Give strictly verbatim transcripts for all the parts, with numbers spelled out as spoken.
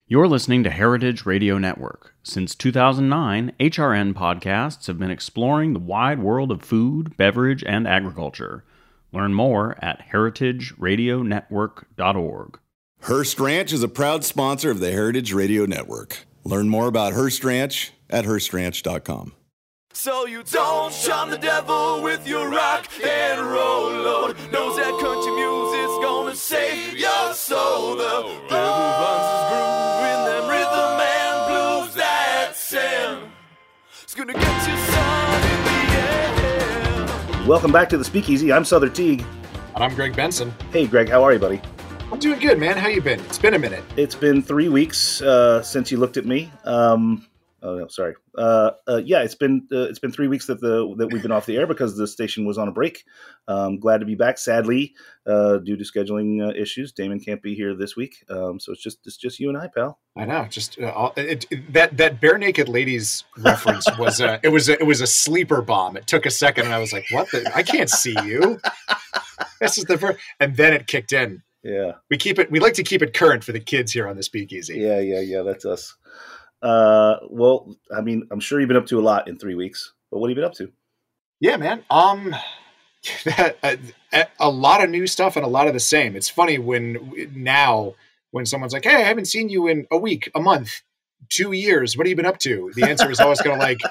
You're listening to Heritage Radio Network. Since two thousand nine, H R N podcasts have been exploring the wide world of food, beverage, and agriculture. Learn more at heritage radio network dot org. Hearst Ranch is a proud sponsor of the Heritage Radio Network. Learn more about Hearst Ranch at hearst ranch dot com. So you don't charm the devil with your rock and roll load. Knows that country music's gonna save your soul. The devil runs his groove in them rhythm and blues that sound. It's gonna get you sun in the air. Welcome back to the Speakeasy. I'm Souther Teague. And I'm Greg Benson. Hey, Greg, how are you, buddy? I'm doing good, man. How you been? It's been a minute. It's been three weeks uh, since you looked at me. Um, oh no, sorry. Uh, uh, yeah, it's been uh, it's been three weeks that the that we've been off the air because the station was on a break. Um, glad to be back. Sadly, uh, due to scheduling uh, issues, Damon can't be here this week. Um, so it's just it's just you and I, pal. I know. Just uh, all, it, it, that that bare naked ladies reference was a, it was a, it was a sleeper bomb. It took a second, and I was like, "What? The? I can't see you." This is the first, and then it kicked in. Yeah, we keep it. We like to keep it current for the kids here on the Speakeasy. Yeah, yeah, yeah. That's us. Uh, well, I mean, I'm sure you've been up to a lot in three weeks. But what have you been up to? Yeah, man. Um, a, a lot of new stuff and a lot of the same. It's funny when now when someone's like, "Hey, I haven't seen you in a week, a month, two years. What have you been up to?" The answer is always kind of like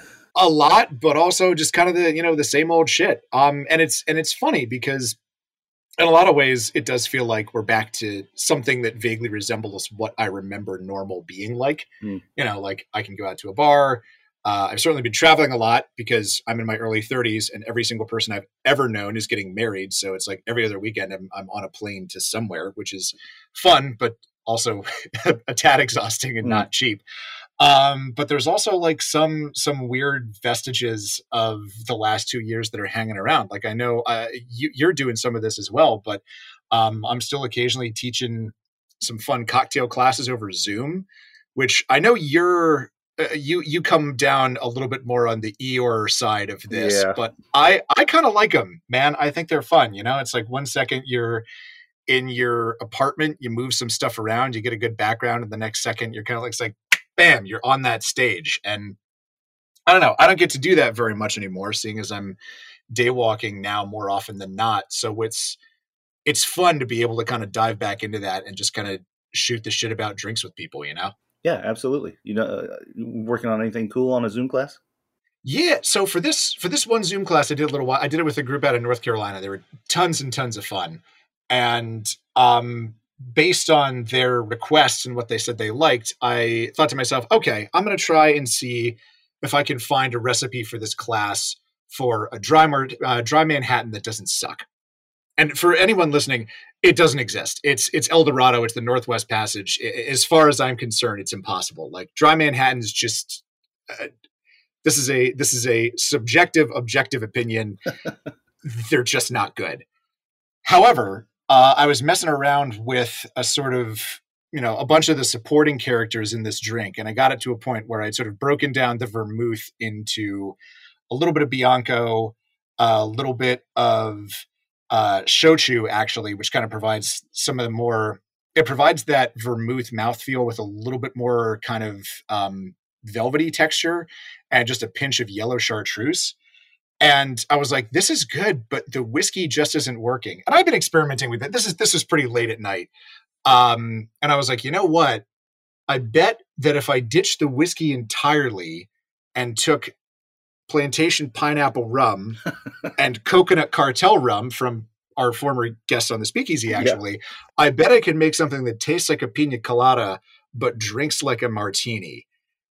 a lot, but also just kind of the you know the same old shit. Um, and it's and it's funny because in a lot of ways, it does feel like we're back to something that vaguely resembles what I remember normal being like. Mm. You know, like I can go out to a bar. Uh, I've certainly been traveling a lot because I'm in my early thirties and every single person I've ever known is getting married. So it's like every other weekend I'm, I'm on a plane to somewhere, which is fun, but also a tad exhausting and mm. not cheap. Um, but there's also like some some weird vestiges of the last two years that are hanging around. Like I know uh, you, you're doing some of this as well, but um, I'm still occasionally teaching some fun cocktail classes over Zoom, which I know you're uh, you you come down a little bit more on the Eeyore side of this, yeah. but I I kind of like them, man. I think they're fun. You know, it's like one second you're in your apartment, you move some stuff around, you get a good background, and the next second you're kind of like, it's like bam, you're on that stage. And I don't know, I don't get to do that very much anymore, seeing as I'm day walking now more often than not. So it's, it's fun to be able to kind of dive back into that and just kind of shoot the shit about drinks with people, you know? Yeah, absolutely. You know, uh, working on anything cool on a Zoom class? Yeah. So for this, for this one Zoom class I did a little while, I did it with a group out of North Carolina. There were tons and tons of fun. And, um, based on their requests and what they said they liked, I thought to myself, okay, I'm going to try and see if I can find a recipe for this class for a dry, uh, dry Manhattan that doesn't suck. And for anyone listening, it doesn't exist. It's it's El Dorado. It's the Northwest Passage. As far as I'm concerned, it's impossible. Like dry Manhattan's just uh, this is a this is a subjective, objective opinion. They're just not good. However, Uh, I was messing around with a sort of, you know, a bunch of the supporting characters in this drink. And I got it to a point where I'd sort of broken down the vermouth into a little bit of Bianco, a little bit of uh, shochu, actually, which kind of provides some of the more, it provides that vermouth mouthfeel with a little bit more kind of um, velvety texture and just a pinch of yellow chartreuse. And I was like, this is good, but the whiskey just isn't working. And I've been experimenting with it. This is this is pretty late at night. Um, and I was like, you know what? I bet that if I ditched the whiskey entirely and took plantation pineapple rum and coconut cartel rum from our former guest on the Speakeasy, actually, yeah. I bet I could make something that tastes like a pina colada, but drinks like a martini.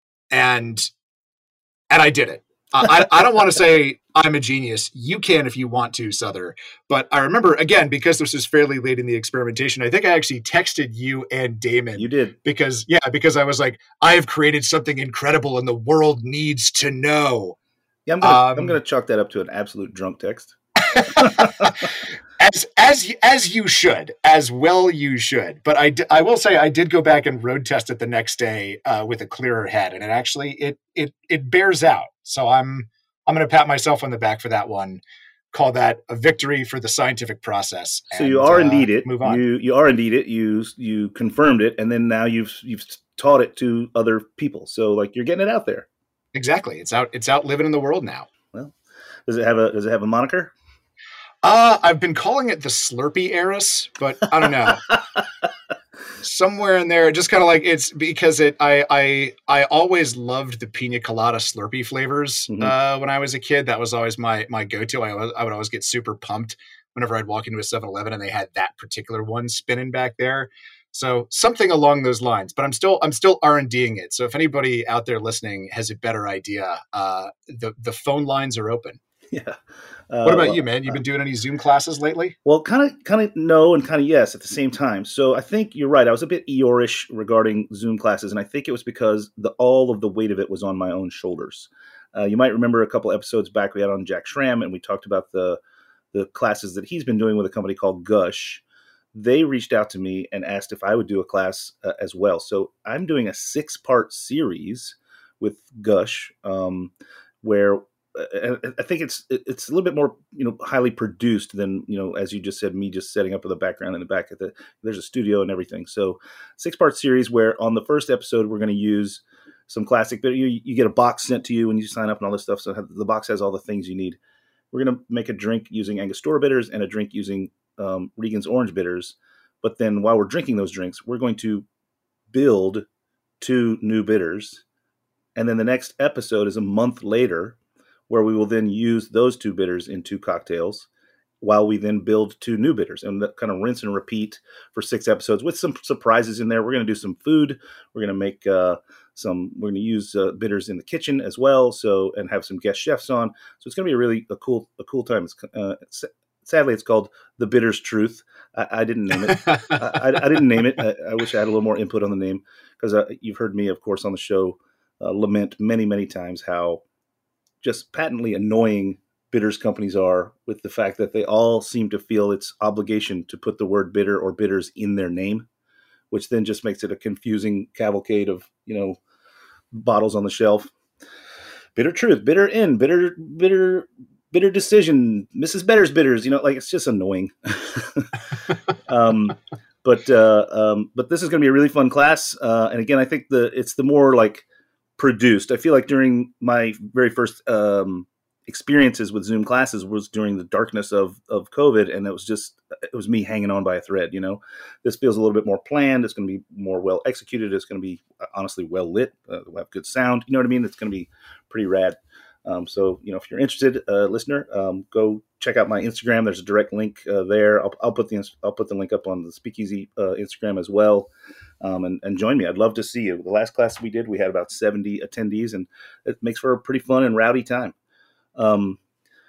And and I did it. Uh, I, I don't want to say I'm a genius. You can if you want to, Souther. But I remember, again, because this was fairly late in the experimentation, I think I actually texted you and Damon. You did. Because, yeah, because I was like, I have created something incredible and the world needs to know. Yeah, I'm going um, I'm to chalk that up to an absolute drunk text. as as as you should, as well you should. But I, d- I will say I did go back and road test it the next day uh, with a clearer head, and it actually it it it bears out. So I'm I'm going to pat myself on the back for that one. call that a victory for the scientific process. So and, you are uh, indeed it. Move on. You you are indeed it. You you confirmed it, and then now you've you've taught it to other people. So like you're getting it out there. Exactly. It's out. It's out living in the world now. Well, does it have a does it have a moniker? Uh, I've been calling it the Slurpee Heiress, but I don't know. Somewhere in there, just kind of like it's because it. I I I always loved the pina colada Slurpee flavors Mhm. uh, when I was a kid. That was always my my go to. I was, I would always get super pumped whenever I'd walk into a seven eleven and they had that particular one spinning back there. So something along those lines. But I'm still I'm still R and D'ing it. So if anybody out there listening has a better idea, uh, the the phone lines are open. Yeah. Uh, What about well, you, man? You've been doing any Zoom classes lately? Well, kind of, kind of no, and kind of yes at the same time. So I think you're right. I was a bit Eeyore-ish regarding Zoom classes, and I think it was because the all of the weight of it was on my own shoulders. Uh, you might remember a couple episodes back we had on Jack Schramm, and we talked about the the classes that he's been doing with a company called Gush. They reached out to me and asked if I would do a class uh, as well. So I'm doing a six part series with Gush, um, where uh, I think it's it's a little bit more, you know, highly produced than, you know, as you just said, me just setting up with the background in the back of the, there's a studio and everything. So six part series where on the first episode, we're going to use some classic, but you, you get a box sent to you when you sign up and all this stuff. So the box has all the things you need. We're going to make a drink using Angostura bitters and a drink using um, Regan's orange bitters. But then while we're drinking those drinks, we're going to build two new bitters. And then the next episode is a month later, where we will then use those two bitters in two cocktails while we then build two new bitters, and that kind of rinse and repeat for six episodes with some surprises in there. We're going to do some food. We're going to make uh, some, we're going to use uh, bitters in the kitchen as well. So, and have some guest chefs on. So it's going to be a really a cool, a cool time. It's, uh, sadly, it's called The Bitter's Truth. I, I didn't name it. I, I, I didn't name it. I, I wish I had a little more input on the name, because uh, you've heard me, of course, on the show uh, lament many, many times how just patently annoying bitters companies are, with the fact that they all seem to feel it's obligation to put the word bitter or bitters in their name, which then just makes it a confusing cavalcade of, you know, bottles on the shelf. Bitter Truth, bitter in, bitter, bitter, bitter decision, Missus Better's bitters, you know, like it's just annoying. um, but, uh, um, but this is going to be a really fun class. Uh, and again, I think the, it's the more like produced. I feel like during my very first, um, experiences with Zoom classes was during the darkness of, of COVID. And it was just, it was me hanging on by a thread, you know. This feels a little bit more planned. It's going to be more well executed. It's going to be honestly well lit. Uh, we'll have good sound. You know what I mean? It's going to be pretty rad. Um, so, you know, if you're interested, uh, listener, um, go check out my Instagram. There's a direct link uh, there. I'll, I'll put the I'll put the link up on the Speakeasy uh, Instagram as well, um, and, and join me. I'd love to see you. The last class we did, we had about seventy attendees, and it makes for a pretty fun and rowdy time. Um,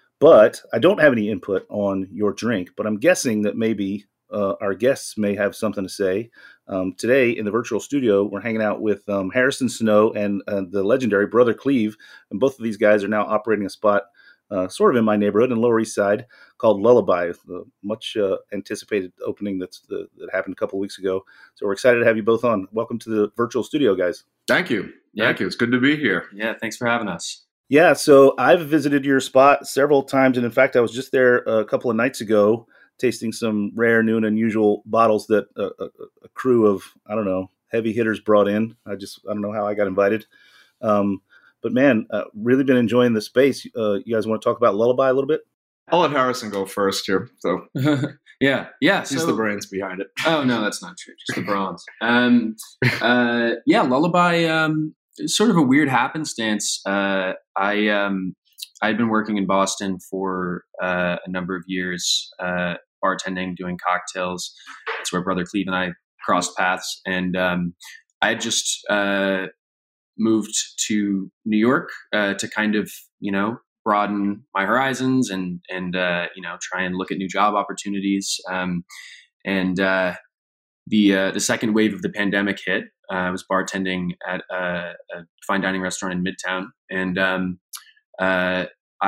but I don't have any input on your drink, but I'm guessing that maybe uh, our guests may have something to say. Um, today in the virtual studio, we're hanging out with um, Harrison Snow and uh, the legendary Brother Cleve. And both of these guys are now operating a spot uh, sort of in my neighborhood in Lower East Side called Lullaby, the much uh, anticipated opening that's the, that happened a couple of weeks ago. So we're excited to have you both on. Welcome to the virtual studio, guys. Thank you. Yeah. Thank you. It's good to be here. Yeah, thanks for having us. Yeah, so I've visited your spot several times. And in fact, I was just there a couple of nights ago tasting some rare, new, and unusual bottles that a, a, a crew of, I don't know, heavy hitters brought in. I just, I don't know how I got invited. Um, but man, uh, really been enjoying the space. Uh, you guys want to talk about Lullaby a little bit? I'll let Harrison go first here. So yeah, yeah. he's so, the brains behind it. Oh, no, that's not true. Just the bronze. Um, uh, yeah, Lullaby, um, sort of a weird happenstance. Uh, I, um, I'd been working in Boston for uh, a number of years, uh, bartending, doing cocktails. That's where Brother Cleve and I crossed paths. And um, I had just uh, moved to New York uh, to kind of, you know, broaden my horizons and, and uh, you know, try and look at new job opportunities. Um, and uh, the uh, the second wave of the pandemic hit. Uh, I was bartending at a, a fine dining restaurant in Midtown. And um, uh,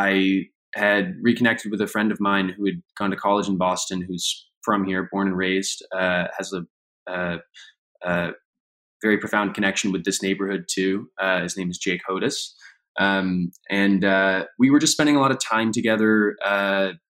I had reconnected with a friend of mine who had gone to college in Boston, who's from here, born and raised, uh, has a, a, a very profound connection with this neighborhood too. Uh, his name is Jake Hodis. Um, and uh, we were just spending a lot of time together, uh,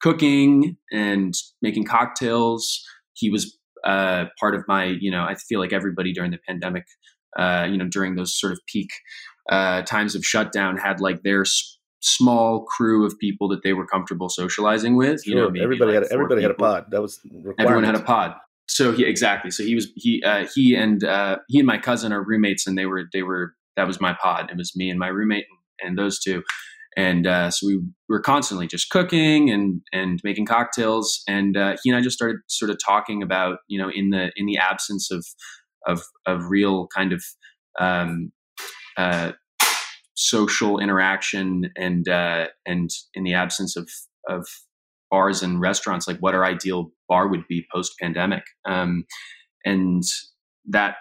cooking and making cocktails. He was uh, part of my, you know, I feel like everybody during the pandemic, uh, you know, during those sort of peak uh, times of shutdown had like their s- small crew of people that they were comfortable socializing with. Sure. You know, maybe everybody like had everybody people. had a pod. That was requirement. Everyone had a pod. So he exactly. So he was he uh, he and uh, he and my cousin are roommates, and they were they were that was my pod. It was me and my roommate and, and those two, and uh, so we were constantly just cooking and and making cocktails. And uh, he and I just started sort of talking about, you know, in the in the absence of of of real kind of um, uh, social interaction and uh, and in the absence of of bars and restaurants, like what our ideal bar would be post pandemic. Um, and that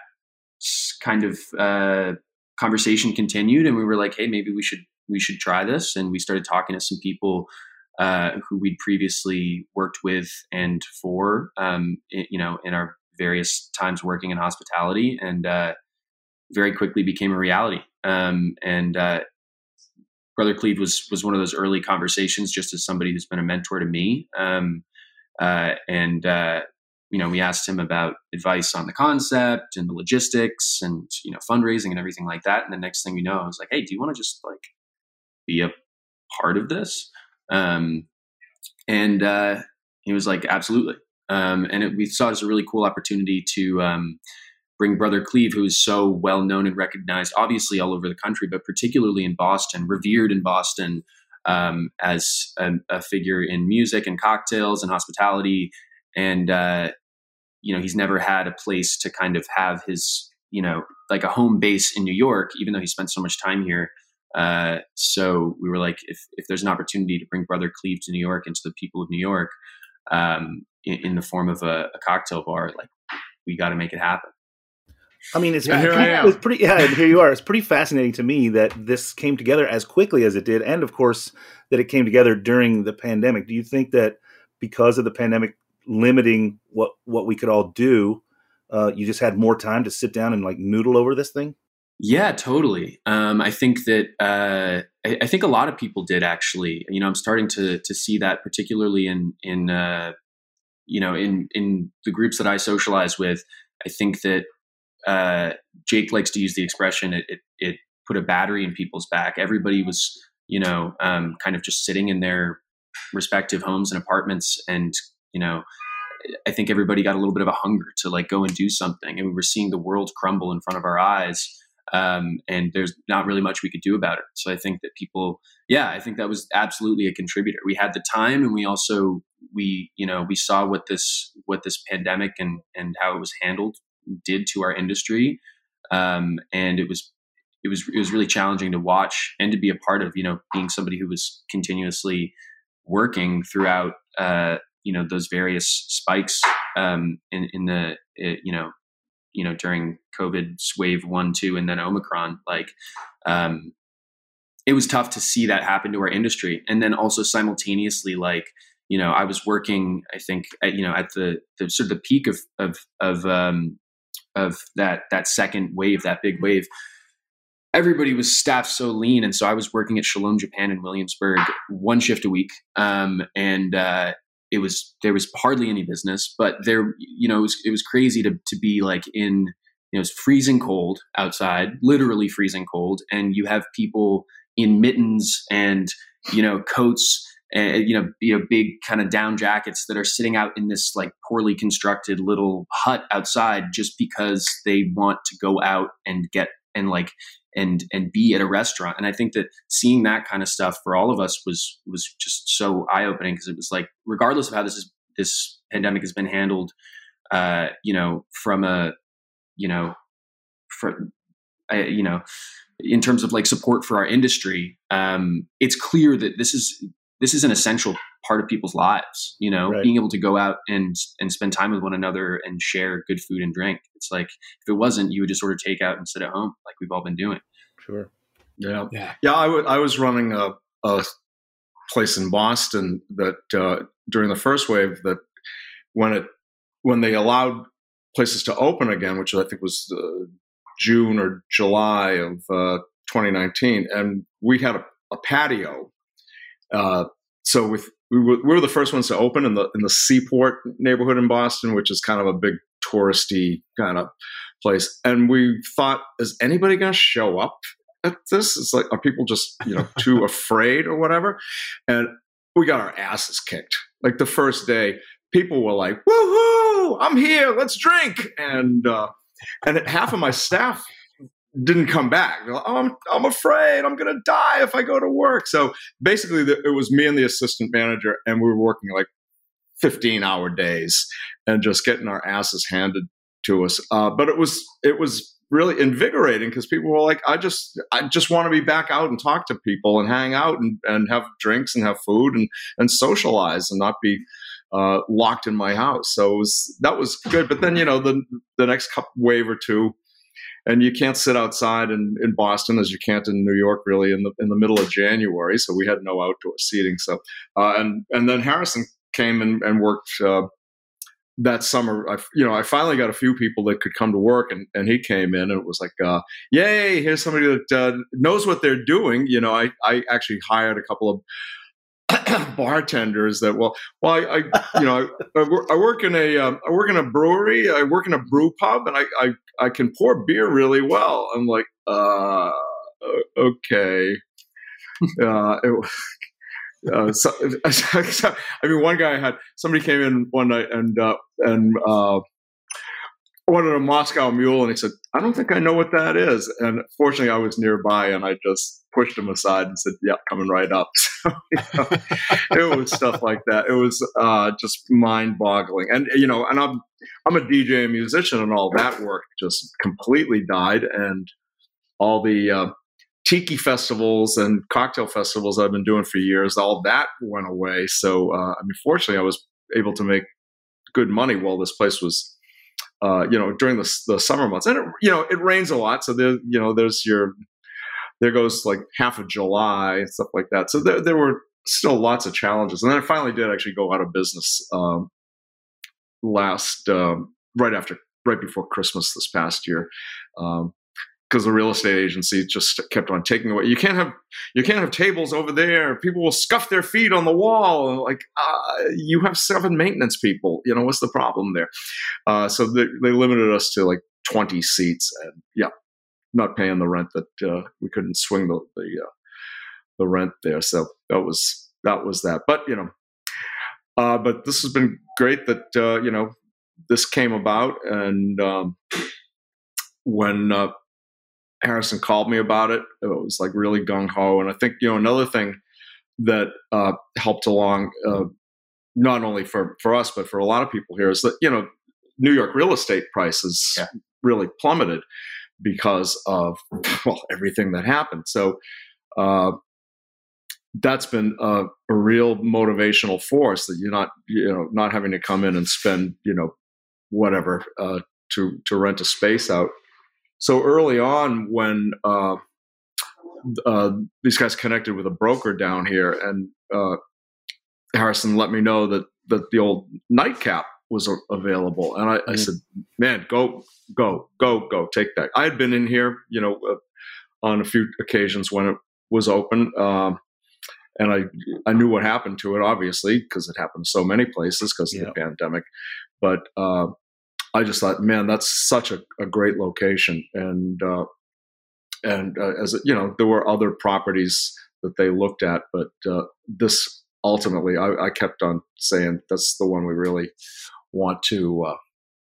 kind of uh, conversation continued, and we were like, hey, maybe we should, we should try this. And we started talking to some people uh, who we'd previously worked with and for, um, in, you know, in our various times working in hospitality, and uh, very quickly became a reality. Um, and uh, Brother Cleve was was one of those early conversations, just as somebody who's been a mentor to me. Um, uh, and uh, you know, we asked him about advice on the concept and the logistics and, you know, fundraising and everything like that. And the next thing we know, I was like, hey, do you want to just like be a part of this? Um, and uh, he was like, absolutely. Um, and it, we saw it as a really cool opportunity to um, bring Brother Cleve, who is so well known and recognized, obviously all over the country, but particularly in Boston, revered in Boston um, as a, a figure in music and cocktails and hospitality. And, uh, you know, he's never had a place to kind of have his, you know, like a home base in New York, even though he spent so much time here. Uh, so we were like, if, if there's an opportunity to bring Brother Cleve to New York and to the people of New York um, in, in the form of a, a cocktail bar, like we got to make it happen. I mean, it's, Yeah, here pretty, I am. it's pretty, yeah, and here you are. It's pretty fascinating to me that this came together as quickly as it did. And of course, that it came together during the pandemic. Do you think that because of the pandemic limiting what, what we could all do, uh, you just had more time to sit down and like noodle over this thing? Yeah, totally. Um, I think that, uh, I, I think a lot of people did actually, you know, I'm starting to, to see that particularly in, in, uh, you know, in, in the groups that I socialize with. I think that, uh, Jake likes to use the expression, it, it, it put a battery in people's back. Everybody was, you know, um, kind of just sitting in their respective homes and apartments. And, you know, I think everybody got a little bit of a hunger to like go and do something. And we were seeing the world crumble in front of our eyes. Um, and there's not really much we could do about it. So I think that people, yeah, I think that was absolutely a contributor. We had the time, and we also, we, you know, we saw what this, what this pandemic and, and how it was handled did to our industry. Um, and it was, it was, it was really challenging to watch and to be a part of, you know, being somebody who was continuously working throughout, uh, you know, those various spikes, um, in, in the, uh, you know, you know, during COVID wave one, two, and then Omicron, like, um, it was tough to see that happen to our industry. And then also simultaneously, like, you know, I was working, I think, at, you know, at the, the sort of the peak of, of, of, um, of that, that second wave, that big wave, everybody was staffed so lean. And so I was working at Shalom Japan in Williamsburg, one shift a week. Um, and, uh, it was, there was hardly any business, but there, you know, it was, it was crazy to, to be like in, you know, it's freezing cold outside, literally freezing cold. And you have people in mittens and, you know, coats and, you know, you know, big kind of down jackets that are sitting out in this like poorly constructed little hut outside just because they want to go out and get, and like, and, and be at a restaurant. And I think that seeing that kind of stuff for all of us was, was just so eye opening, because it was like, regardless of how this is, this pandemic has been handled, uh, you know, from a, you know, for, uh, you know, in terms of like support for our industry, um, it's clear that this is, this is an essential part of people's lives, you know, Right. being able to go out and, and spend time with one another and share good food and drink. It's like, if it wasn't, you would just sort of take out and sit at home like we've all been doing. Sure. Yeah. Yeah. Yeah. I, w- I was running a, a place in Boston that uh, during the first wave, that when it, when they allowed places to open again, which I think was uh, June or July of uh, twenty nineteen. And we had a, a patio. Uh, so with, we were, we were the first ones to open in the in the Seaport neighborhood in Boston, which is kind of a big touristy kind of place. And we thought, is anybody going to show up at this? It's like, are people just, you know, too afraid or whatever? And we got our asses kicked. Like the first day, people were like, woohoo, I'm here, let's drink. And, uh, and half of my staff didn't come back. They're like, oh, I'm, I'm afraid I'm going to die if I go to work. So basically the, it was me and the assistant manager, and we were working like fifteen hour days and just getting our asses handed to us. Uh, but it was, it was really invigorating because people were like, I just, I just want to be back out and talk to people and hang out and, and have drinks and have food and, and socialize and not be uh, locked in my house. So it was, that was good. But then, you know, the, the next couple wave or two, and you can't sit outside in, in Boston as you can't in New York, really, in the in the middle of January. So we had no outdoor seating. So uh, and and then Harrison came and, and worked uh, that summer. I, you know, I finally got a few people that could come to work, and, and he came in, and it was like, uh, yay! Here's somebody that uh, knows what they're doing. You know, I I actually hired a couple of bartenders that well well I, I you know I, I work in a um, I work in a brewery, I work in a brew pub, and I I, I can pour beer really well. I'm like uh okay uh, it, uh so, so, I mean, one guy had somebody came in one night and uh, and uh wanted a Moscow Mule, and he said, I don't think I know what that is. And fortunately I was nearby, and I just pushed him aside and said, yeah, coming right up. So, you know, it was stuff like that. It was uh, just mind boggling. And, you know, and I'm, I'm a D J and musician, and all that work just completely died. And all the uh, tiki festivals and cocktail festivals I've been doing for years, all that went away. So, uh, I mean, fortunately I was able to make good money while this place was, Uh, you know, during the the summer months, and it, you know, it rains a lot, so there, you know, there's your, there goes like half of July and stuff like that. So there, there were still lots of challenges, and then I finally did actually go out of business um, last um, right after, right before Christmas this past year, because um, the real estate agency just kept on taking away. You can't have you can't have tables over there. People will scuff their feet on the wall. Like uh, you have seven maintenance people. You know, what's the problem there? Uh, so they, they limited us to like twenty seats, and yeah, not paying the rent that uh, we couldn't swing the the, uh, the rent there. So that was that was that. But you know, uh, but this has been great that uh, you know this came about, and um, when uh, Harrison called me about it, it was like really gung ho. And I think, you know, another thing that uh, helped along, uh, not only for, for us, but for a lot of people here, is that, you know, New York real estate prices yeah. really plummeted because of, well, everything that happened. So uh, that's been a, a real motivational force, that you're not, you know, not having to come in and spend, you know, whatever uh, to, to rent a space out. So early on, when uh, uh, these guys connected with a broker down here, and uh, Harrison let me know that, that the old Nightcap was a- available, and I, mm-hmm. I said, "Man, go, go, go, go! Take that." I had been in here, you know, uh, on a few occasions when it was open, um, and I I knew what happened to it, obviously, because it happened so many places because of yeah. the pandemic, but. Uh, I just thought, man, that's such a, a great location. And, uh, and uh, as you know, there were other properties that they looked at, but uh, this ultimately, I, I kept on saying that's the one we really want to, uh,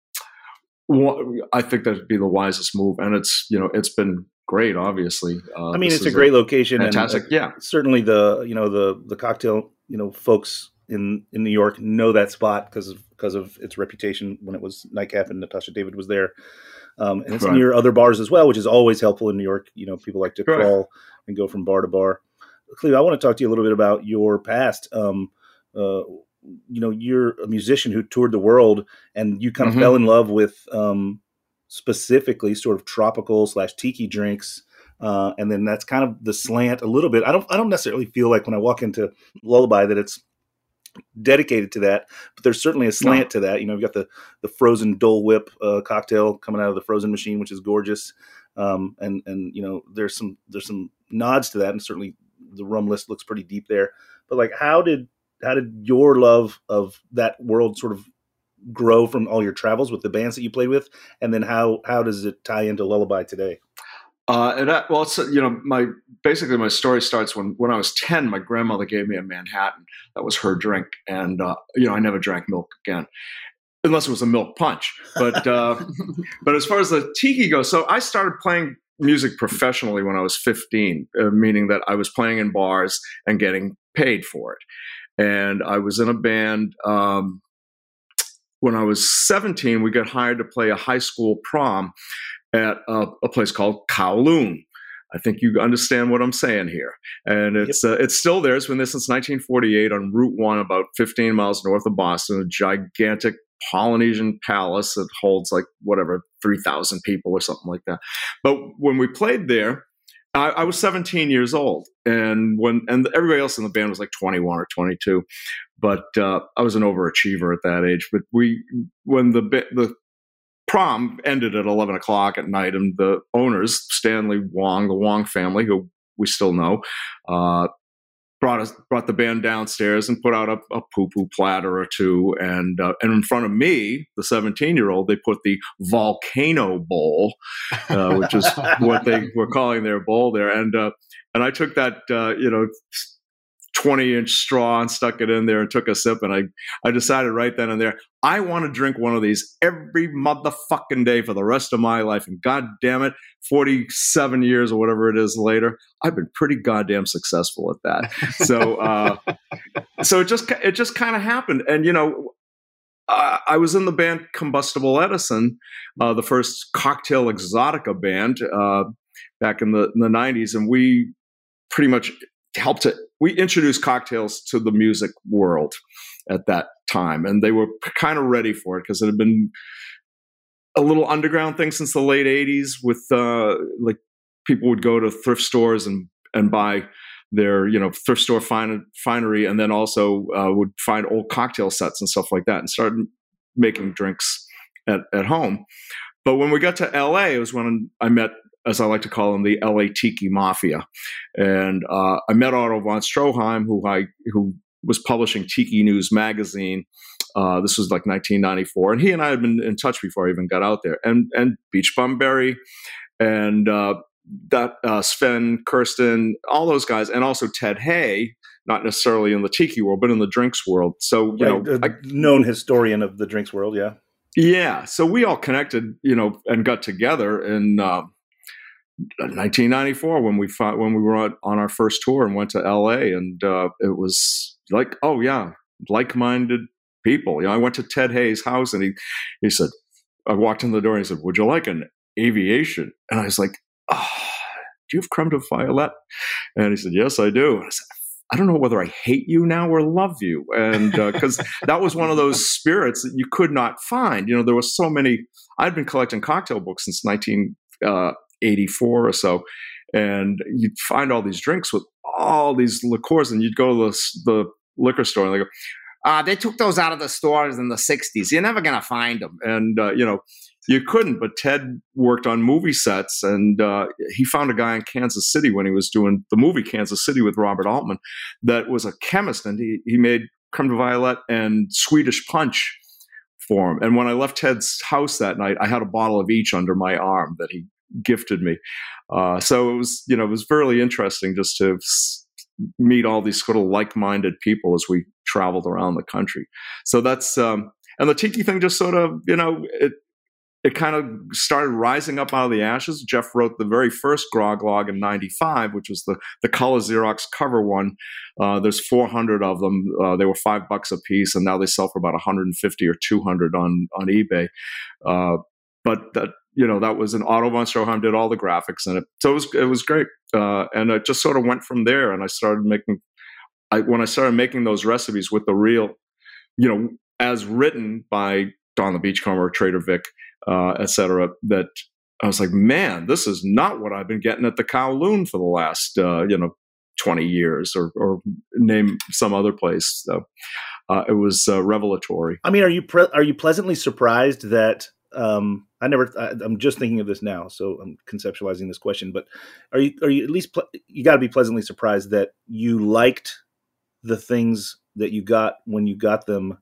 want, I think that'd be the wisest move. And it's, you know, it's been great, obviously. Uh, I mean, it's a great a location. Fantastic. And, uh, yeah. Certainly the, you know, the, the cocktail, you know, folks in, in New York know that spot because of, because of its reputation when it was Nightcap and Natasha David was there. Um, and it's right. near other bars as well, which is always helpful in New York. You know, people like to right. crawl and go from bar to bar. Cleve, I want to talk to you a little bit about your past. Um, uh, you know, you're a musician who toured the world, and you kind of mm-hmm. fell in love with um, specifically sort of tropical slash tiki drinks. Uh, and then that's kind of the slant a little bit. I don't, I don't necessarily feel like when I walk into Lullaby that it's dedicated to that, but there's certainly a slant no. to that. You know, we've got the the frozen Dole Whip uh, cocktail coming out of the frozen machine, which is gorgeous. Um, and and you know, there's some there's some nods to that, and certainly the rum list looks pretty deep there. But like, how did how did your love of that world sort of grow from all your travels with the bands that you played with, and then how how does it tie into Lullaby today? Uh, and that, well, it's, you know, my basically my story starts when when I was ten. My grandmother gave me a Manhattan. That was her drink, and uh, you know, I never drank milk again, unless it was a milk punch. But uh, but as far as the tiki goes, so I started playing music professionally when I was fifteen, uh, meaning that I was playing in bars and getting paid for it. And I was in a band. Um, when I was seventeen, we got hired to play a high school prom at a, a place called Kowloon. I think you understand what I'm saying here. And it's yep. uh, it's still there. It's been there since nineteen forty-eight on Route one, about fifteen miles north of Boston, a gigantic Polynesian palace that holds like whatever, three thousand people or something like that. But when we played there, I, I was seventeen years old, and when and everybody else in the band was like twenty-one or twenty-two. But uh, I was an overachiever at that age. But we, when the the prom ended at eleven o'clock at night, and the owners, Stanley Wong, the Wong family, who we still know, uh, brought us brought the band downstairs and put out a, a poo-poo platter or two, and uh, and in front of me, the seventeen-year-old, they put the Volcano Bowl, uh, which is what they were calling their bowl there, and uh, and I took that uh, you know. twenty-inch straw and stuck it in there and took a sip, and I, I decided right then and there, I want to drink one of these every motherfucking day for the rest of my life. And God damn it, forty-seven years or whatever it is later, I've been pretty goddamn successful at that. So, uh, so it just it just kind of happened, and you know, uh, I was in the band Combustible Edison, uh, the first cocktail exotica band uh, back in the in the nineties, and we pretty much helped to we introduced cocktails to the music world at that time, and they were kind of ready for it because it had been a little underground thing since the late eighties. With uh, like people would go to thrift stores and and buy their you know thrift store fine, finery, and then also uh, would find old cocktail sets and stuff like that, and started making drinks at at home. But when we got to L A, it was when I met, as I like to call them, the L A Tiki Mafia. And uh, I met Otto von Stroheim, who I who was publishing Tiki News magazine. Uh, this was like nineteen ninety-four. And he and I had been in touch before I even got out there. And and Beach Bum Berry and uh, that uh, Sven, Kirsten, all those guys, and also Ted Hay, not necessarily in the Tiki world, but in the drinks world. So, you right, know, a I, known historian of the drinks world, yeah. Yeah. So we all connected, you know, and got together in uh, nineteen ninety-four when we fought, when we were on, on our first tour and went to L A, and uh, it was like, oh yeah, like-minded people. You know, I went to Ted Hay's house, and he he said, I walked in the door and he said, "Would you like an aviation?" And I was like, oh, "Do you have creme de violet?" And he said, "Yes, I do." And I said, I don't know whether I hate you now or love you. And because uh, that was one of those spirits that you could not find. You know, there were so many. I'd been collecting cocktail books since nineteen eighty-four or so. And you'd find all these drinks with all these liqueurs, and you'd go to the, the liquor store and they go, uh, they took those out of the stores in the sixties. You're never going to find them. And, uh, you know, you couldn't. But Ted worked on movie sets, and uh, he found a guy in Kansas City when he was doing the movie Kansas City with Robert Altman that was a chemist, and he, he made creme de violet and Swedish punch for him. And when I left Ted's house that night, I had a bottle of each under my arm that he gifted me. Uh, so it was, you know, it was really interesting just to meet all these sort of like-minded people as we traveled around the country. So that's, um, and the Tiki thing just sort of, you know, it, it kind of started rising up out of the ashes. Jeff wrote the very first Grog Log in ninety-five, which was the, the color Xerox cover one. Uh, there's four hundred of them. Uh, they were five bucks a piece, and now they sell for about one hundred fifty or two hundred on, on eBay. Uh, but that, you know, that was an Otto von Stroheim did all the graphics in it. So it was, it was great. Uh, and it just sort of went from there. And I started making, I, when I started making those recipes with the real, you know, as written by Don the Beachcomber, Trader Vic, uh, et cetera, that I was like, man, this is not what I've been getting at the Kowloon for the last, uh, you know, twenty years, or, or name some other place. So uh, it was uh, revelatory. I mean, are you pre- are you pleasantly surprised that um, I never? I, I'm just thinking of this now, so I'm conceptualizing this question. But are you are you at least ple- you got to be pleasantly surprised that you liked the things that you got when you got them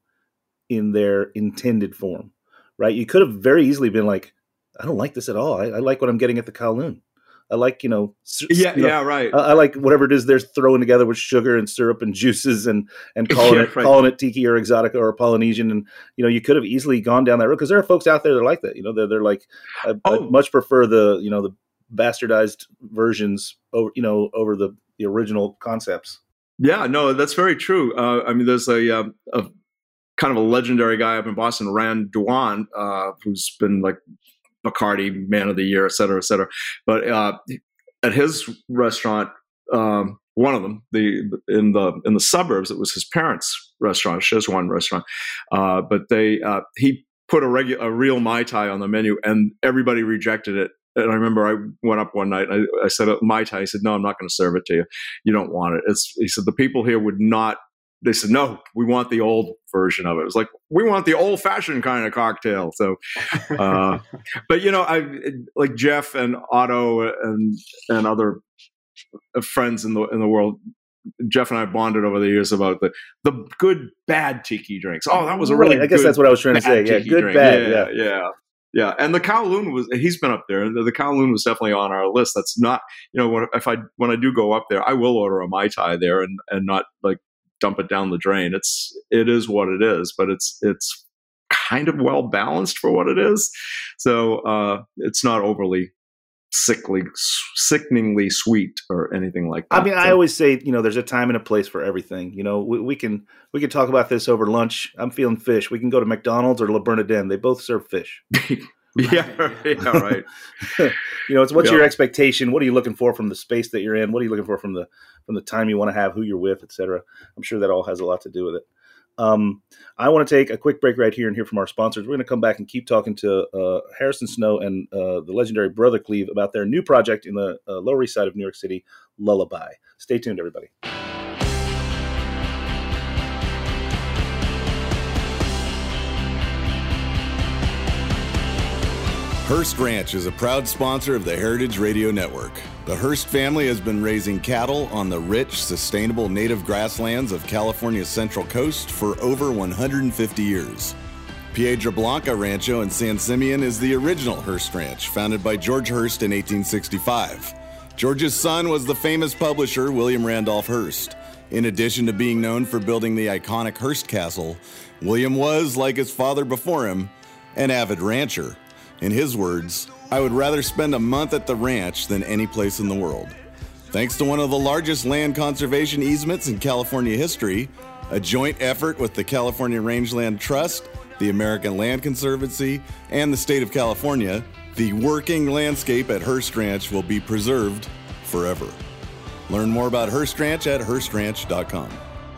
in their intended form, right? You could have very easily been like, I don't like this at all. I, I like what I'm getting at the Kowloon. I like, you know, yeah, you know, yeah, right. I, I like whatever it is they're throwing together with sugar and syrup and juices and and calling Yeah, it right. calling it tiki or exotica or Polynesian. And you know, you could have easily gone down that road because there are folks out there that are like that. You know, they're they're like, I, Oh. I much prefer the you know the bastardized versions over you know over the the original concepts. Yeah, no, that's very true. Uh, I mean, there's a, um, a kind of a legendary guy up in Boston, Rand Duan, uh, who's been like Bacardi Man of the Year, et cetera, et cetera. But uh, at his restaurant, um, one of them, the in the in the suburbs, it was his parents' restaurant, Szechuan restaurant. Uh, but they uh, he put a regular, a real Mai Tai on the menu, and everybody rejected it. And I remember I went up one night and I, I said, Mai Tai. He said, no, I'm not going to serve it to you. You don't want it. It's, he said, the people here would not, they said, no, we want the old version of it. It was like, we want the old fashioned kind of cocktail. So, uh, but you know, I like Jeff and Otto and, and other friends in the, in the world. Jeff and I bonded over the years about the, the good, bad tiki drinks. Oh, that was a really Right, I guess good, that's what I was trying to say. Yeah, tiki good, drink. bad. Yeah, Yeah. yeah. Yeah, and the Kowloon was, he's been up there, and the, the Kowloon was definitely on our list. That's not, you know, when, if I, when I do go up there, I will order a Mai Tai there and, and not like dump it down the drain. It's, it is what it is, but it's, it's kind of well balanced for what it is. So uh, it's not overly sickly, sickeningly sweet or anything like that. I mean, so. I always say, you know, there's a time and a place for everything. You know, we, we can we can talk about this over lunch. I'm feeling fish. We can go to McDonald's or Le Bernardin. They both serve fish. yeah, yeah, right. You know, it's what's Yeah. your expectation? What are you looking for from the space that you're in? What are you looking for from the from the time you want to have, who you're with, et cetera? I'm sure that all has a lot to do with it. Um, I want to take a quick break right here and hear from our sponsors. We're going to come back and keep talking to uh, Harrison Snow and uh, the legendary Brother Cleve about their new project in the uh, Lower East Side of New York City, Lullaby. Stay tuned, everybody. Hearst Ranch is a proud sponsor of the Heritage Radio Network. The Hearst family has been raising cattle on the rich, sustainable native grasslands of California's Central Coast for over one hundred fifty years. Piedra Blanca Rancho in San Simeon is the original Hearst Ranch, founded by George Hearst in eighteen sixty-five. George's son was the famous publisher William Randolph Hearst. In addition to being known for building the iconic Hearst Castle, William was, like his father before him, an avid rancher. In his words, I would rather spend a month at the ranch than any place in the world. Thanks to one of the largest land conservation easements in California history, a joint effort with the California Rangeland Trust, the American Land Conservancy, and the state of California, the working landscape at Hearst Ranch will be preserved forever. Learn more about Hearst Ranch at hearst ranch dot com.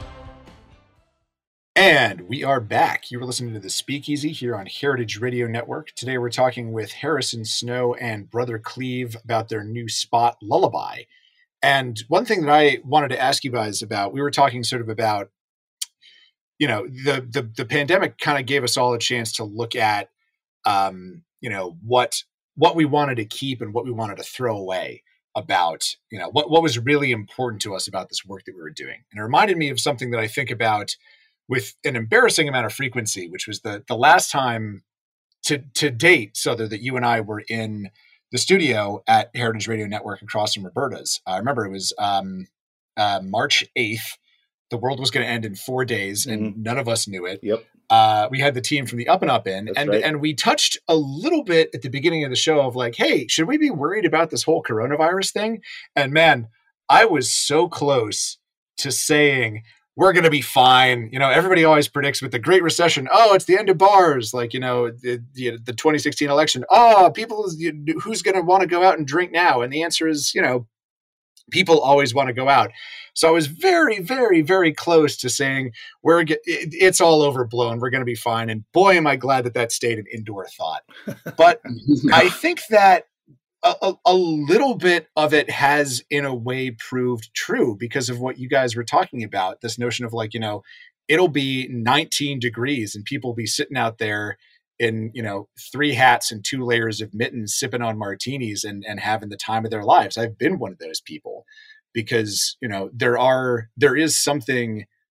And we are back. You were listening to the Speakeasy here on Heritage Radio Network. Today we're talking with Harrison Snow and Brother Cleve about their new spot, Lullaby. And one thing that I wanted to ask you guys about, we were talking sort of about, you know, the the, the pandemic kind of gave us all a chance to look at, um, you know, what what we wanted to keep and what we wanted to throw away about, you know, what, what was really important to us about this work that we were doing. And it reminded me of something that I think about with an embarrassing amount of frequency, which was the the last time to to date, so that you and I were in the studio at Heritage Radio Network across from Roberta's. I remember it was um, uh, March eighth. The world was going to end in four days, and Mhm. none of us knew it. Yep. Uh, we had the team from the Up and Up in, That's and right. and we touched a little bit at the beginning of the show of like, hey, should we be worried about this whole coronavirus thing? And man, I was so close to saying, we're going to be fine. You know, everybody always predicts with the Great Recession, oh, it's the end of bars. Like, you know, the the, the twenty sixteen election, oh, people, who's going to want to go out and drink now? And the answer is, you know, people always want to go out. So I was very, very, very close to saying, we're it, it's all overblown. We're going to be fine. And boy, am I glad that that stayed an indoor thought. But I think that A, a, a little bit of it has in a way proved true because of what you guys were talking about, this notion of like, you know, it'll be nineteen degrees and people will be sitting out there in, you know, three hats and two layers of mittens, sipping on martinis and, and having the time of their lives. I've been one of those people because, you know, there are, there is something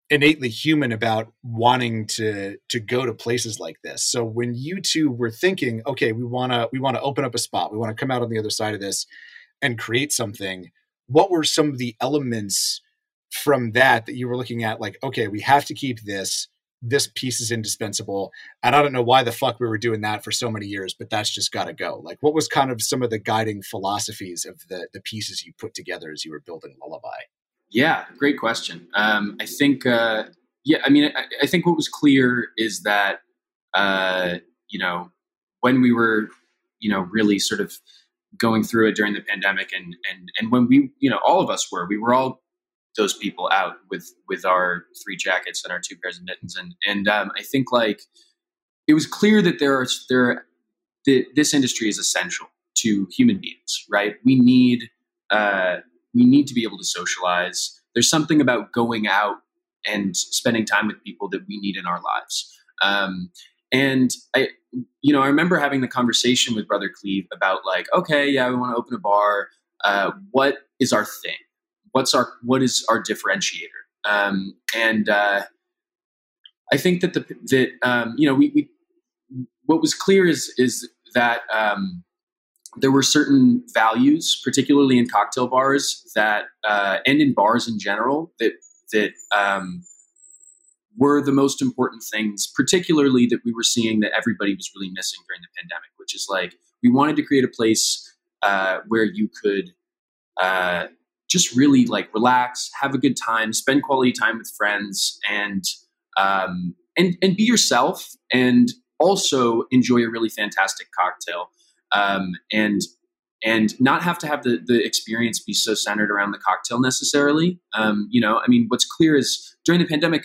innately human about wanting to to go to places like this. So when you two were thinking, okay, we want to we want to open up a spot, we want to come out on the other side of this and create something, what were some of the elements from that that you were looking at, like, okay, we have to keep this, this piece is indispensable, and I don't know why the fuck we were doing that for so many years, but that's just got to go? Like, what was kind of some of the guiding philosophies of the the pieces you put together as you were building Lullaby? Yeah, great question. Um, I think, uh, yeah, I mean, I, I think what was clear is that, uh, you know, when we were, you know, really sort of going through it during the pandemic, and and and when we, you know, all of us were, we were all those people out with with our three jackets and our two pairs of mittens, and and um, I think like it was clear that there are there that this industry is essential to human beings, right? We need. Uh, We need to be able to socialize. There's something about going out and spending time with people that we need in our lives. Um, and I, you know, I remember having the conversation with Brother Cleve about like, okay, yeah, we want to open a bar. Uh, what is our thing? What's our, what is our differentiator? Um, and uh, I think that the, that, um, you know, we, we, what was clear is, is that, um, there were certain values, particularly in cocktail bars that, uh, and in bars in general, that that um, were the most important things, particularly that we were seeing that everybody was really missing during the pandemic, which is like, we wanted to create a place uh, where you could uh, just really like relax, have a good time, spend quality time with friends, and um, and and be yourself, and also enjoy a really fantastic cocktail. Um, and and not have to have the, the experience be so centered around the cocktail necessarily. Um, you know, I mean, what's clear is during the pandemic,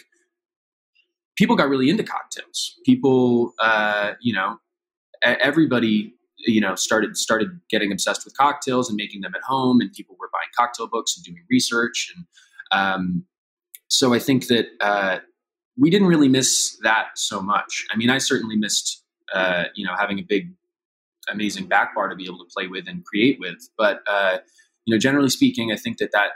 people got really into cocktails. People, uh, you know, everybody, you know, started started getting obsessed with cocktails and making them at home, and people were buying cocktail books and doing research. And um, so I think that uh, we didn't really miss that so much. I mean, I certainly missed, uh, you know, having a big, amazing back bar to be able to play with and create with. But, uh, you know, generally speaking, I think that that,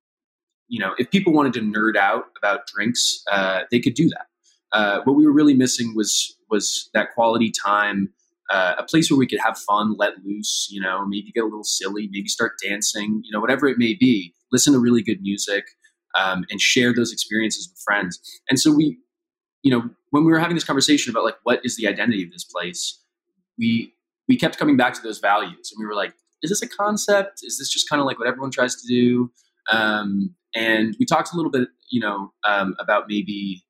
you know, if people wanted to nerd out about drinks, uh, they could do that. Uh, what we were really missing was, was that quality time, uh, a place where we could have fun, let loose, you know, maybe get a little silly, maybe start dancing, you know, whatever it may be, listen to really good music, um, and share those experiences with friends. And so we, you know, when we were having this conversation about like, what is the identity of this place, we, we kept coming back to those values, and we were like, is this a concept? Is this just kind of like what everyone tries to do? Um, and we talked a little bit, you know, um, about maybe,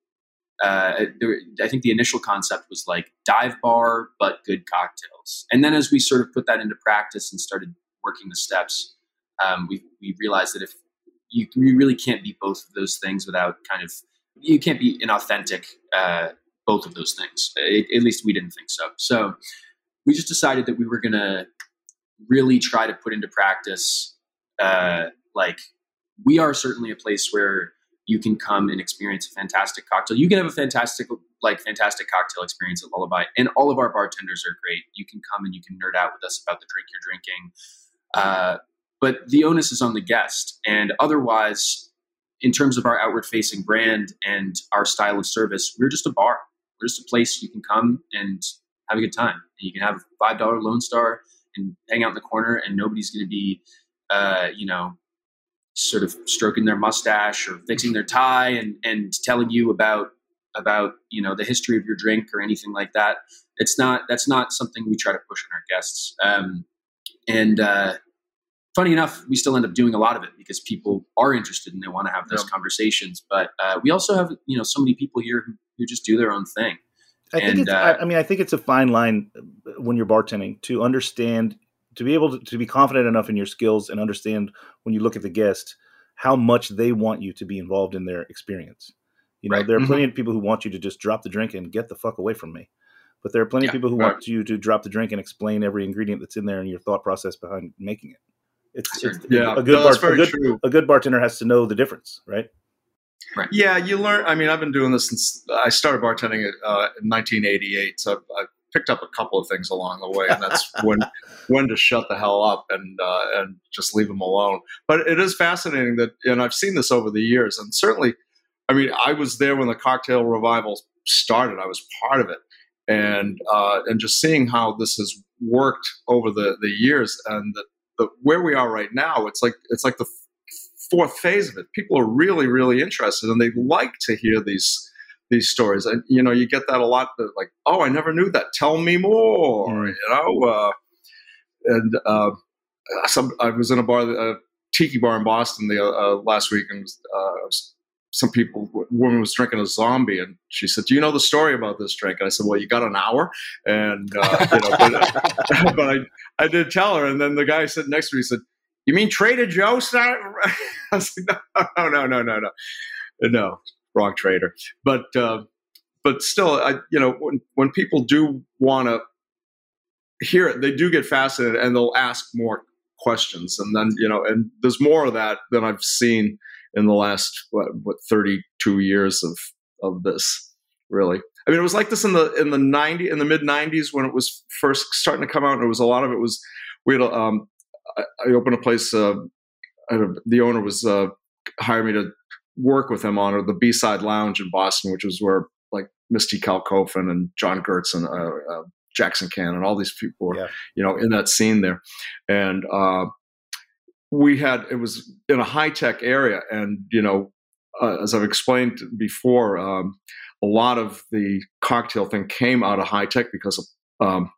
uh, there, I think the initial concept was like dive bar, but good cocktails. And then as we sort of put that into practice and started working the steps, um, we, we realized that if you, you really can't be both of those things without kind of, you can't be an authentic, uh, both of those things. It, at least we didn't think so. So we just decided that we were going to really try to put into practice, uh, like, we are certainly a place where you can come and experience a fantastic cocktail. You can have a fantastic, like, fantastic cocktail experience at Lullaby, and all of our bartenders are great. You can come and you can nerd out with us about the drink you're drinking. Uh, but the onus is on the guest. And otherwise, in terms of our outward-facing brand and our style of service, we're just a bar. We're just a place you can come and have a good time. And you can have a five dollar Lone Star and hang out in the corner, and nobody's going to be, uh, you know, sort of stroking their mustache or fixing their tie and, and telling you about, about, you know, the history of your drink or anything like that. It's not, that's not something we try to push on our guests. Um, and, uh, funny enough, we still end up doing a lot of it because people are interested and they want to have those yeah. conversations. But, uh, we also have, you know, so many people here who, who just do their own thing. I think and, it's, uh, I mean, I think it's a fine line when you're bartending to understand, to be able to, to be confident enough in your skills and understand when you look at the guest, how much they want you to be involved in their experience. You know, right. there are mm-hmm. plenty of people who want you to just drop the drink and get the fuck away from me. But there are plenty yeah, of people who right. want you to drop the drink and explain every ingredient that's in there and your thought process behind making it. It's, sure. it's yeah, a good, no, that's bar, very a, good true. a good bartender has to know the difference, right? Right. Yeah, you learn. I mean, I've been doing this since I started bartending uh, in nineteen eighty-eight. So I've, I've picked up a couple of things along the way, and that's when when to shut the hell up and uh, and just leave them alone. But it is fascinating that, and I've seen this over the years, and certainly I mean, I was there when the cocktail revival started. I was part of it. And uh, and just seeing how this has worked over the, the years, and the, the where we are right now, it's like it's like the fourth phase of it. People are really, really interested, and they like to hear these these stories. And you know, you get that a lot. That like, oh, I never knew that. Tell me more. Mm. You know, uh, and uh, some I was in a bar, a tiki bar in Boston the uh, last week, and uh, some people, a woman was drinking a zombie, and she said, "Do you know the story about this drink?" And I said, "Well, you got an hour," and uh, you know, but, but I, I did tell her. And then the guy sitting next to me said, "You mean Trader Joe's?" I was like, "No, no, no, no, no, no, wrong trader." But uh, but still, I, you know, when when people do want to hear it, they do get fascinated, and they'll ask more questions, and then you know, and there's more of that than I've seen in the last what, what thirty-two years of of this, really. I mean, it was like this in the in the ninety in the mid nineties when it was first starting to come out, and it was a lot of it was we had um I, I opened a place. Uh, I, the owner was uh, hired me to work with him on the B-Side Lounge in Boston, which was where like Misty Kalkofen and John Gertz and uh, uh, Jackson Can and all these people were, yeah. you know, in that scene there, and. Uh, We had, it was in a high tech area. And, you know, uh, as I've explained before, um, a lot of the cocktail thing came out of high tech because of um,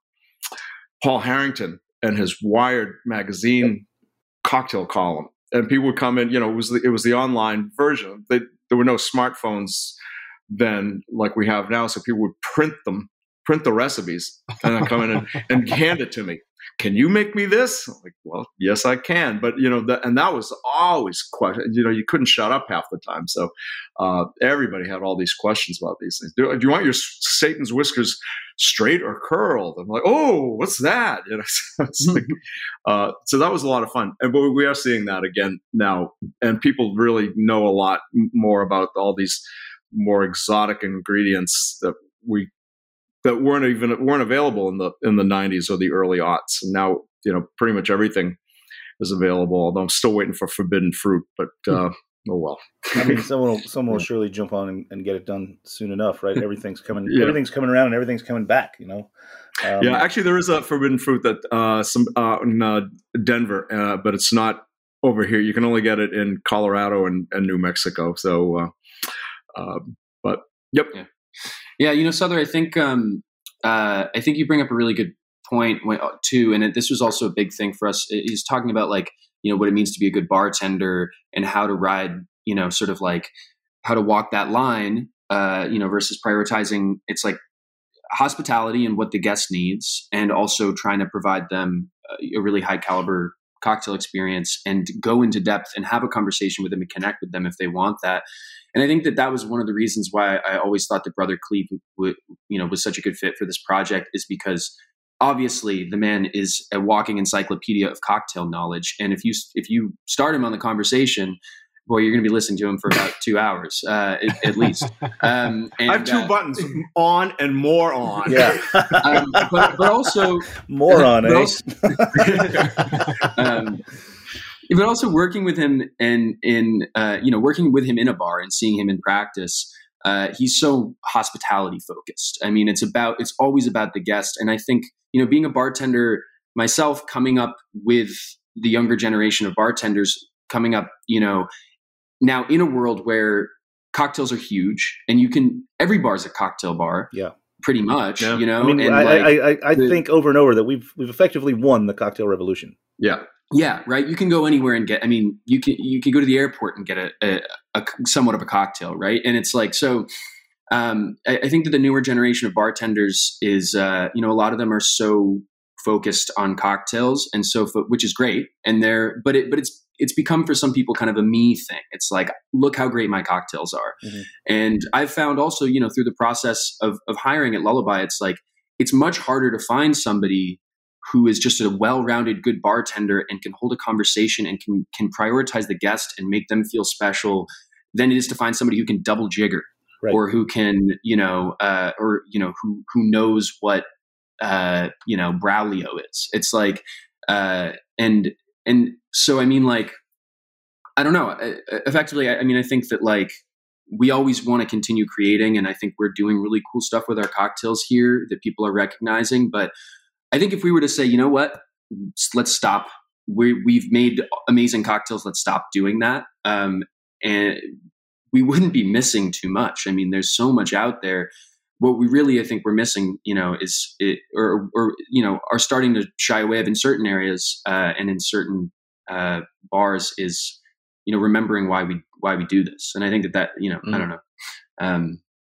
Paul Harrington and his Wired magazine cocktail column. And people would come in, you know, it was the, it was the online version. They, there were no smartphones then like we have now. So people would print them, print the recipes and then come in and, and hand it to me. Can you make me this? I'm like, well, yes, I can. But, you know, that, and that was always question. You know, you couldn't shut up half the time. So uh, everybody had all these questions about these things. Do, do you want your Satan's whiskers straight or curled? I'm like, oh, what's that? You know, so, it's like, uh, so that was a lot of fun. And but we are seeing that again now. And people really know a lot more about all these more exotic ingredients that we that weren't even weren't available in the in the nineties or the early aughts. And now, you know, pretty much everything is available. Although I'm still waiting for forbidden fruit, but uh, oh well. I mean, someone will, someone will surely jump on and, and get it done soon enough, right? Everything's coming, yeah. everything's coming around, and everything's coming back. You know. Um, yeah, actually, there is a forbidden fruit that uh, some uh, in uh, Denver, uh, but it's not over here. You can only get it in Colorado and, and New Mexico. So, uh, uh, but yep. Yeah. Yeah, you know, Souther, I think um, uh, I think you bring up a really good point when, too, and it, this was also a big thing for us. He's talking about like you know what it means to be a good bartender and how to ride, you know, sort of like how to walk that line, uh, you know, versus prioritizing. It's like hospitality and what the guest needs, and also trying to provide them a really high caliber cocktail experience and go into depth and have a conversation with them and connect with them if they want that. And I think that that was one of the reasons why I always thought that Brother Cleve would, you know, was such a good fit for this project, is because obviously the man is a walking encyclopedia of cocktail knowledge. And if you, if you start him on the conversation, boy, you're going to be listening to him for about two hours, uh, at, at least. Um, and, I have two uh, buttons, on and more on. Yeah. um, but, but also more on, but eh? Also, um, but also working with him and in, uh, you know, working with him in a bar and seeing him in practice, uh, he's so hospitality focused. I mean, it's about, it's always about the guest. And I think, you know, being a bartender myself, coming up with the younger generation of bartenders, coming up, you know, now in a world where cocktails are huge and you can, every bar is a cocktail bar. Yeah. Pretty much, yeah. you know. I mean, and I, like, I, I, I the, think over and over that we've we've effectively won the cocktail revolution. Yeah, yeah, right. You can go anywhere and get. I mean, you can you can go to the airport and get a, a, a somewhat of a cocktail, right? And it's like so. Um, I, I think that the newer generation of bartenders is, uh, you know, a lot of them are so focused on cocktails, and so fo- which is great. And they're, but it, but it's. It's become for some people kind of a me thing. It's like, look how great my cocktails are. Mm-hmm. And I've found also, you know, through the process of, of hiring at Lullaby, it's like, it's much harder to find somebody who is just a well-rounded, good bartender and can hold a conversation and can, can prioritize the guest and make them feel special than it is to find somebody who can double jigger right. or who can, you know, uh, or, you know, who, who knows what, uh, you know, Braulio is. It's like, uh, and, And so, I mean, like, I don't know. Effectively, I mean, I think that, like, we always want to continue creating. And I think we're doing really cool stuff with our cocktails here that people are recognizing. But I think if we were to say, you know what, let's stop. We, we've made amazing cocktails. Let's stop doing that. Um, and we wouldn't be missing too much. I mean, there's so much out there. What we really, I think we're missing, you know, is it, or, or, you know, are starting to shy away of in certain areas uh, and in certain uh, bars is, you know, remembering why we, why we do this. And I think that that, you know, mm. I don't know. Um,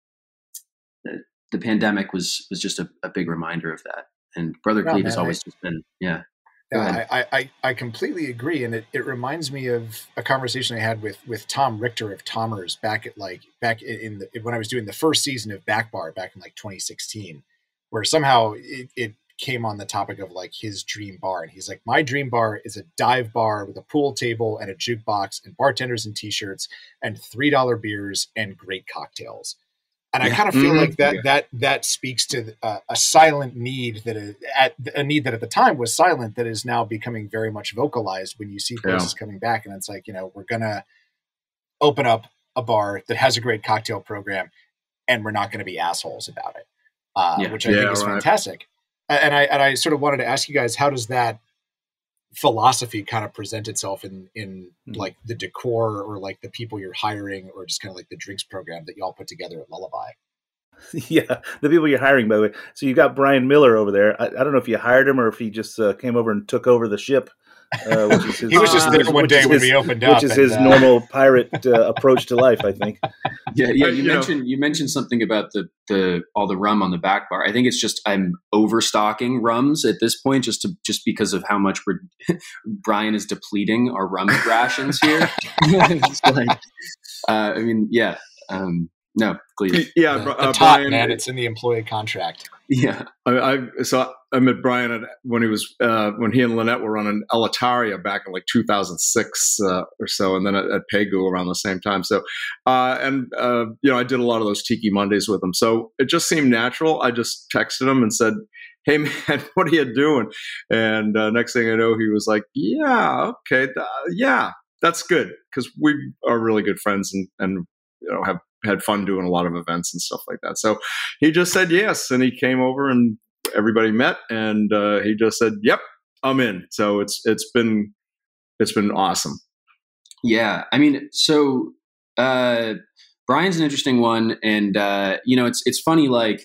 the, the pandemic was, was just a, a big reminder of that. And Brother No, Cleve man, has always I, just been, yeah. yeah I, I, I completely agree. And it, it reminds me of a conversation I had with, with Tom Richter of Tomers back at like, back in the, when I was doing the first season of Back Bar back in like twenty sixteen, where somehow it, it came on the topic of like his dream bar. And he's like, my dream bar is a dive bar with a pool table and a jukebox and bartenders and t-shirts and three dollar beers and great cocktails. And yeah. I kind of feel mm-hmm. like that, yeah. that, that speaks to uh, a silent need that is, at a need that at the time was silent, that is now becoming very much vocalized when you see places yeah. coming back. And it's like, you know, we're going to open up a bar that has a great cocktail program and we're not going to be assholes about it. Uh, yeah. Which I yeah, think is right. fantastic. And I, and I sort of wanted to ask you guys, how does that philosophy kind of present itself in, in mm-hmm. like the decor or like the people you're hiring or just kind of like the drinks program that y'all put together at Lullaby? Yeah, the people you're hiring, by the way. So you got Brian Miller over there. I, I don't know if you hired him or if he just uh, came over and took over the ship. Uh, which is his, he was just there one day when his, we opened up, which is his and, uh... normal pirate uh, approach to life, I think. Yeah, yeah. You, you mentioned know. you mentioned something about the the all the rum on the back bar. I think it's just I'm overstocking rums at this point, just to just because of how much we're Brian is depleting our rum rations here. like, uh, I mean, yeah. Um, No, please. Yeah, the, uh, the top, Brian, man, it's in the employee contract. Yeah, I, I so I met Brian at, when he was uh, when he and Lynette were running Elitaria back in like two thousand six uh, or so, and then at, at Pegu around the same time. So, uh, and uh, you know, I did a lot of those Tiki Mondays with him. So it just seemed natural. I just texted him and said, "Hey man, what are you doing?" And uh, next thing I know, he was like, "Yeah, okay, th- yeah, that's good," because we are really good friends and and you know have. had fun doing a lot of events and stuff like that. So he just said yes, and he came over and everybody met, and uh, he just said, "Yep, I'm in." So it's it's been it's been awesome. Yeah, I mean, so uh, Brian's an interesting one, and uh, you know, it's it's funny. Like,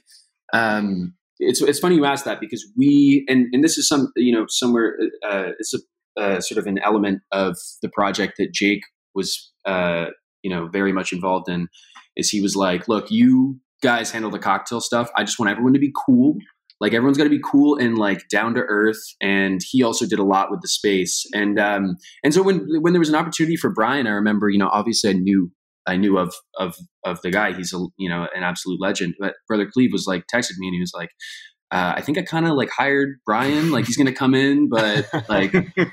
um, it's it's funny you asked that because we and and this is some you know somewhere uh, it's a uh, sort of an element of the project that Jake was uh, you know very much involved in. Is he was like, look, you guys handle the cocktail stuff. I just want everyone to be cool. Like everyone's got to be cool and like down to earth. And he also did a lot with the space. And um, and so when when there was an opportunity for Brian, I remember, you know, obviously I knew I knew of of of the guy. He's a you know an absolute legend. But Brother Cleve was like texted me and he was like, uh, I think I kind of like hired Brian. Like he's gonna come in, but like,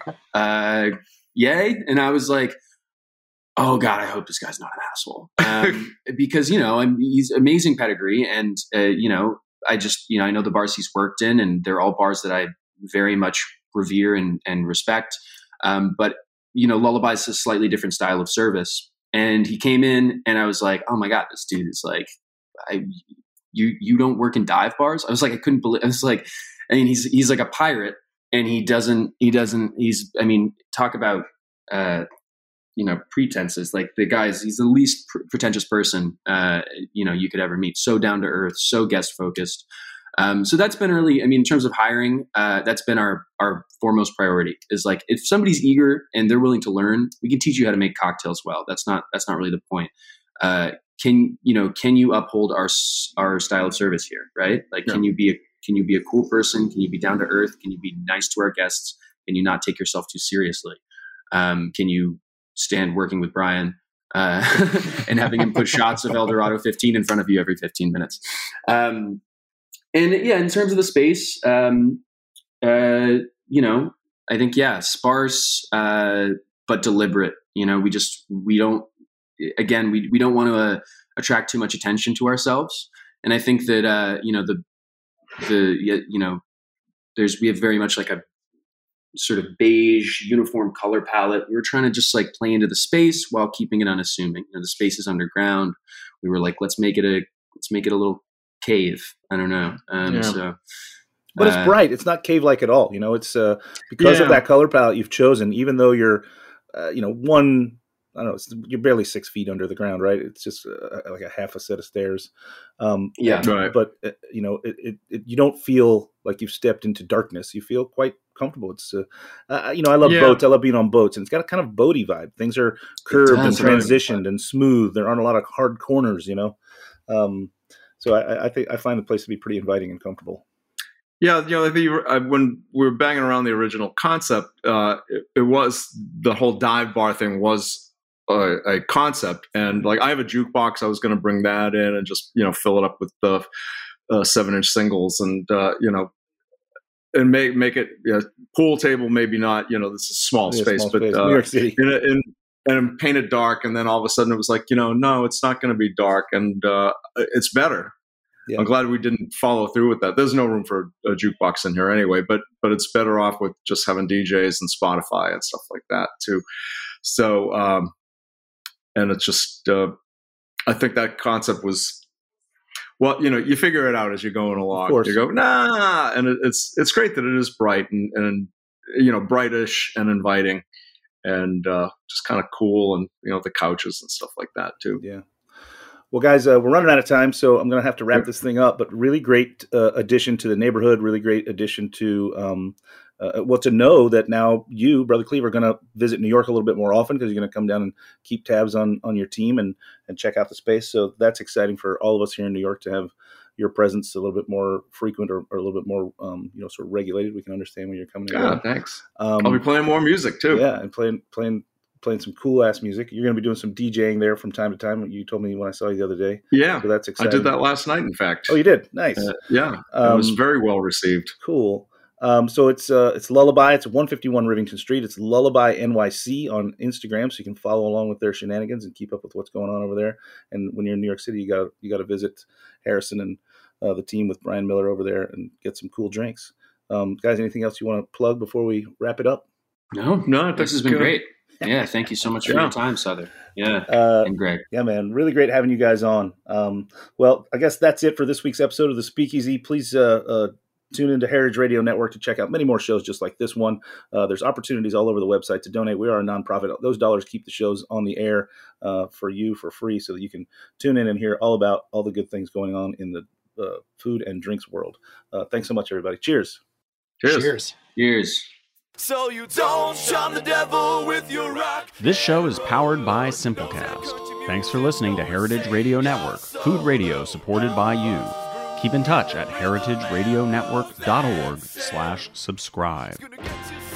uh, yay. And I was like, oh God, I hope this guy's not an asshole. Um, because, you know, I'm, he's amazing pedigree. And, uh, you know, I just, you know, I know the bars he's worked in and they're all bars that I very much revere and, and respect. Um, but, you know, Lullaby is a slightly different style of service. And he came in and I was like, oh my God, this dude is like, I, you, you don't work in dive bars. I was like, I couldn't believe, I was like, I mean, he's, he's like a pirate and he doesn't, he doesn't, he's, I mean, talk about, uh, you know, pretenses. Like the guy's, he's the least pr- pretentious person, uh, you know, you could ever meet. So down to earth, so guest focused. Um, so that's been really, I mean, in terms of hiring, uh, that's been our, our foremost priority is like, if somebody's eager and they're willing to learn, we can teach you how to make cocktails well. That's not, that's not really the point. Uh, can, you know, can you uphold our, our style of service here? Right? Like, yeah. can you be a, can you be a cool person? Can you be down to earth? Can you be nice to our guests? Can you not take yourself too seriously? Um, can you stand working with Brian uh, and having him put shots of Eldorado fifteen in front of you every fifteen minutes. Um, and yeah, in terms of the space, um, uh, you know, I think, yeah, sparse, uh, but deliberate, you know, we just, we don't, again, we, we don't want to uh, attract too much attention to ourselves. And I think that, uh, you know, the, the, you know, there's, we have very much like a, sort of beige uniform color palette. We were trying to just like play into the space while keeping it unassuming. You know, the space is underground. We were like, let's make it a let's make it a little cave. I don't know. Um, Yeah. So, But it's uh, bright. It's not cave-like at all. You know, it's uh, because of Yeah. that color palette you've chosen. Even though you're, uh, you know, one, I don't know, it's, you're barely six feet under the ground, right? It's just uh, like a half a set of stairs. Um, Yeah. Right. But uh, you know, it, it, it you don't feel like you've stepped into darkness. You feel quite comfortable. It's, uh, uh, you know, I love Yeah. boats. I love being on boats, and it's got a kind of boaty vibe. Things are curved and does, right. transitioned and smooth. There aren't a lot of hard corners. You know, um, so I, I think I find the place to be pretty inviting and comfortable. Yeah, you know, the, uh, when we were banging around the original concept, uh, it, it was the whole dive bar thing was a, a concept, and like I have a jukebox, I was going to bring that in and just you know fill it up with the uh, seven inch singles, and uh, you know, and make make it you know, pool table, maybe not. You know, this is a small Yeah, space, small but space. uh, New York City. in, a, in and paint it dark, and then all of a sudden it was like you know, no, it's not going to be dark, and uh, it's better. Yeah. I'm glad we didn't follow through with that. There's no room for a jukebox in here anyway, but but it's better off with just having D Js and Spotify and stuff like that too. So, um, and it's just, uh, I think that concept was, well, you know, you figure it out as you're going along. course. You go, nah, and it, it's it's great that it is bright and and you know brightish and inviting, and uh, just kind of cool, and you know the couches and stuff like that too. Yeah. Well, guys, uh, we're running out of time, so I'm going to have to wrap Yep. this thing up. But really great uh, addition to the neighborhood. Really great addition to, um, uh, well, to know that now you, Brother Cleve, are going to visit New York a little bit more often because you're going to come down and keep tabs on on your team and and check out the space. So that's exciting for all of us here in New York to have your presence a little bit more frequent or, or a little bit more, um, you know, sort of regulated. We can understand when you're coming in. Yeah, thanks. Um, I'll be playing more music too. yeah, and playing playing. playing some cool ass music. You're going to be doing some DJing there from time to time. You told me when I saw you the other day. Yeah, So that's I exciting. did that last night. In fact. Oh, you did? Nice. Uh, yeah, Um, it was very well received. Cool. Um, so it's uh, it's Lullaby. It's one fifty-one Rivington Street. It's Lullaby N Y C on Instagram, so you can follow along with their shenanigans and keep up with what's going on over there. And when you're in New York City, you got you got to visit Harrison and uh, the team with Brian Miller over there and get some cool drinks. Um, guys, anything else you want to plug before we wrap it up? No, No, this has been great. Yeah, thank you so much for Yeah. your time, Souther. Yeah, Uh, and Greg. Yeah, man. Really great having you guys on. Um, well, I guess that's it for this week's episode of The Speakeasy. Please uh, uh, tune into Heritage Radio Network to check out many more shows just like this one. Uh, there's opportunities all over the website to donate. We are a nonprofit. Those dollars keep the shows on the air uh, for you for free so that you can tune in and hear all about all the good things going on in the uh, food and drinks world. Uh, thanks so much, everybody. Cheers. Cheers. Cheers. Cheers. So you don't shun the devil with your rock. This show is powered by Simplecast. Thanks for listening to Heritage Radio Network, food radio supported by you. Keep in touch at heritageradionetwork dot org slash subscribe. Gonna get you